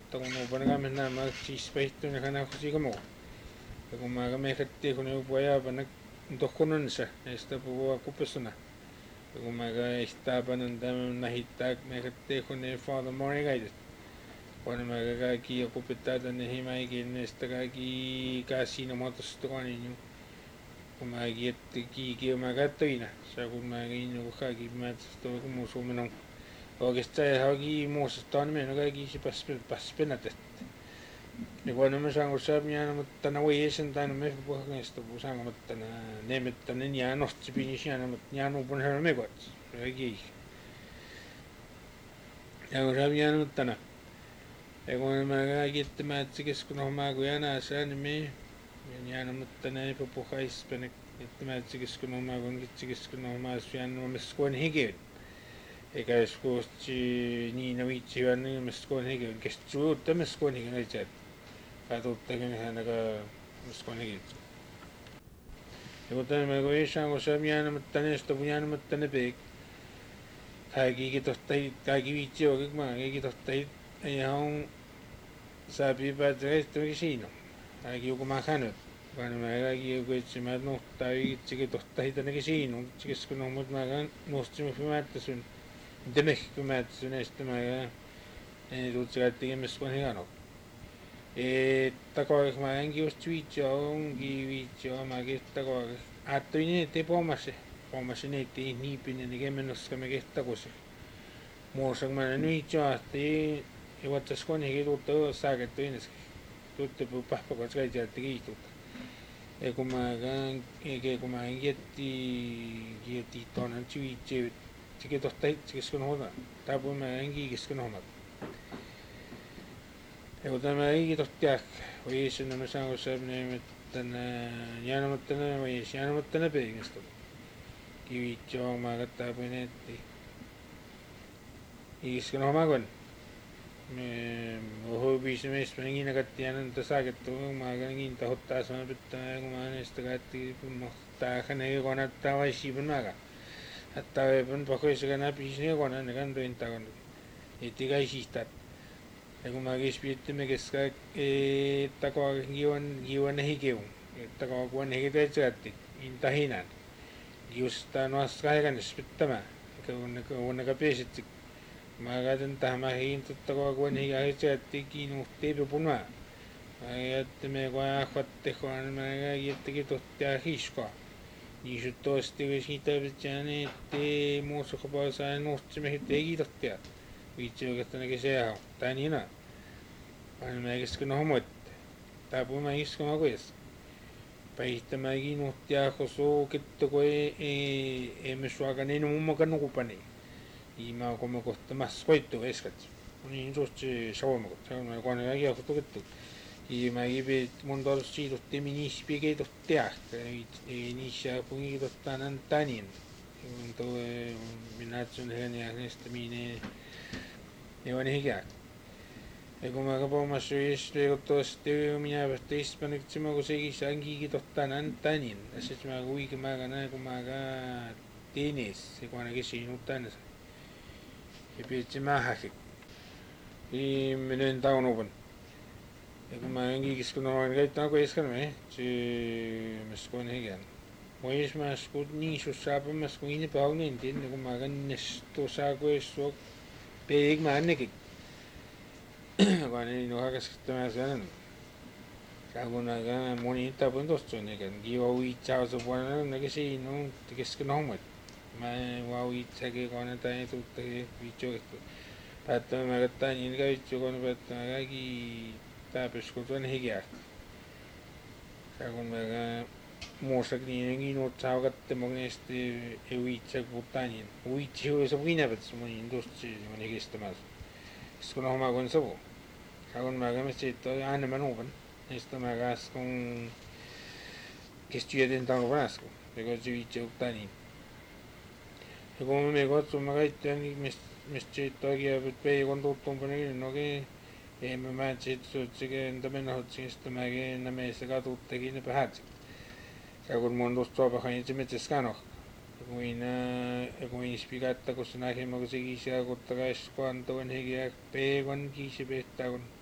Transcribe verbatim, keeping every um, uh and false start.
mutta kun upan kami nämä siis päihtyy ne kana kusi mo ja kun mä kami hatti kun upa ja panna tohkononsa näistä puhua kupesuna ja kun mä kaista panan tämän nahittaa me hatti kun ne father morning guide kun mä kaikki joku pitää tänne himaikin näistä kaikki kasino motosta niin kun mä kietti kiiki mä kattoina se kun mä kiinni kaikki mä tuo kun mun suomen on oikeastaan haki muusta on meidän kaikki se pas pas penätet ja kun mä saan kun saa minä mutta na voi sen tai me puhua näistä kun saan mutta na nemettä niin ja nosti pini siellä mutta ja no pun herra megot kaikki ja kun saa minä mutta na ja kun mä kaikki että mä että keskun hommaa kun jana saan me ja no mutta na ei puhua ispenek että mä että keskun hommaa kun itse keskun hommaa syön no mä skon higeen eikä joskus niin no vitsi hyvä niin mä skon higeen kestu uutta mä skon higeen ei se katsottakin hän aika mä skon higeen ja kun tämä kun ei saa kun saa minä mutta näistä kun minä mutta ne peik kaikki tohta kaikki vitsi oikein mä kaikki tohta ja on saapi päättyä siinä kaikki joku mä kanut vaan mä kaikki joku itse mä nuhtaa itsekin tohta hitannekin siinä itsekin kun on mutta mä nuhtimme mä sun demek kun mä näistä mä ei tullut se kaikki kun hieno että koik mä enkin just vitsi onkin vitsi mä kehtä koik ajattelin niin ettei pommasi pommasi niin ettei niipinen niin kemmennossa me kehtä kosi muussa mä nyt vitsi ahti ja vatsas konikin tuutta saakettu inneskin tuutta puu pahpakot kaikki jätti kiihtuutta ja kun mä eikä kun mä kietti kietti tuonne vitsi sekin tohta itsekin kun hoitaa tapuin mä enkin kesken hommat ja kun tämä ei tohtiak voi sinne mä saan kun saa minä että jäämättä ne voi jäämättä ne peikistä kivitsi on mä tapuin etti kesken homma kun me hoipiisi meistä mä kiinni kattiin että saakettu mä kiinni tahottaa sama pitää kun mä näistä kattiin mutta hänen kannattaa vai siivun mäkä että on pakoissa kana piisne kona ne kan toin tagon eti kai sista ja kun mä kispittimme keska että kun gion gion hikeu että kun hikeu teetti inta hinan justa noas kaiken spittämä kun kun ne kapisit mä käytän tähän mä hin totta kun hikeu teetti kiinu teepi punaa mä että me kun ahvatte kun mä jättikin tottia hiskoa niin se toisti siitä pitääni ettei muussa kopaa saa nostimme heti ei kiitottia vitsi oikeastaan näkee se on tai niin on vaan mä kesken homoitte tää puhuu mä iskon akues päihtämä kiinuttia kun suu ketto kun ei ei ei me suaka niin mummakan nukupani niin mä kun mä kohta mas koittu eskat niin suosti saumakot saumakot kun ei ole kettu ja mä kipi mun tuossa siidotti minis pikei tohtiak ei niissä puhukin tohtaan antanin tuo minä atsun hän ja näistä minne ne on hikää ja kun mä kapomassa yhdessä kun tuosta minä päästä ispaneksi mä kun sekin sankikin tohtaan antanin ja sitten mä kuikin mä näin kun mä tienes se kun ainakin sinut tänne ja piitsi mä häkin ja menen taunuvan ja kun mä enkin kun olen käyttänyt kun eskan me se mä skon hikään vois mä skon niin su saapa mä skon inni paunin tin kun mä kan nesto saako esso peik mä annekin kun ei no hakas tämä sanan kun aika moni tapun tosta on eikä kiva uitsaa se puolella näkee siinä on kesken hommat mä vau itsekin kun tai tutta vitsioista päättää mä kattaa niin käyttö kun päättää kaikki täpys kun tuon hikää ja kun mä muussa niin nuot saa katsomaan näistä ei uitsaa puhutaan niin uitsi on se viinäpäts monin tuosta on hikistämässä sitten kun homma kun savu ja kun mä käyn sitten aina mä nuupan näistä mä käs kun kestyjäten taulu pääsku ja kun se uitsi puhutaan niin ja kun mä me katson mä kaikkiaan niin mistä sitten oikein peikon tuttumpana niin okei ei mä mä sitten sekin entä mennä hotsista mäkin nämä meistä katuttekin ne pähätsit ja kun mun tuosta suopahan itse metsässä kanoh ja kun ja kun ispikatta kun se näkee mä kun se kiisiä kutta käs kun antoin hekiä peikon kiisi pehtää kun